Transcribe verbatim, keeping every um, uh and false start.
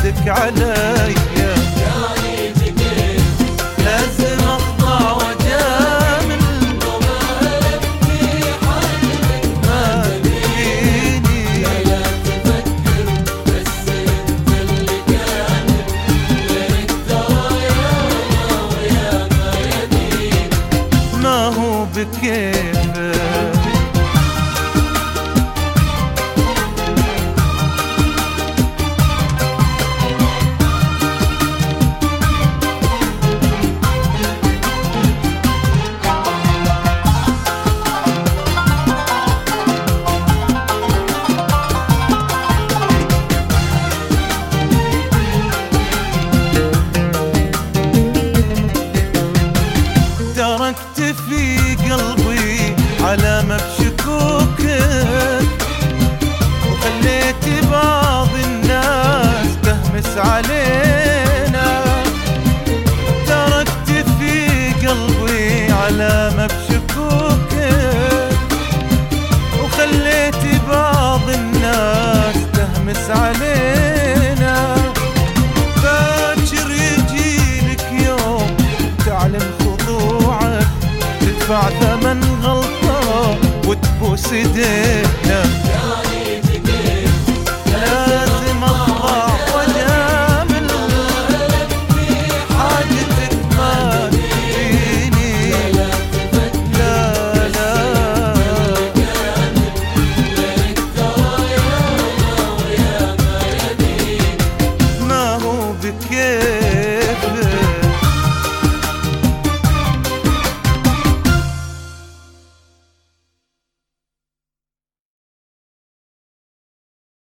حدك علي، جاني بكيف لازم اخضع وجامل، وما أبكي حالك ما تبيني. لا تفكر بس انت اللي كامل، غيرك ترى ياما وياما يمين. ما هو بكيفك. تركت في قلبي علامة بشكوكك، وخليت بعض الناس تهمس علينا. تركت في قلبي علامة بشكوكك، وخليت بعض الناس تهمس علينا. باكر يجيلك يوم تعلن خضوعك، تدفع ثمن غلطة وتبوس ايدينا.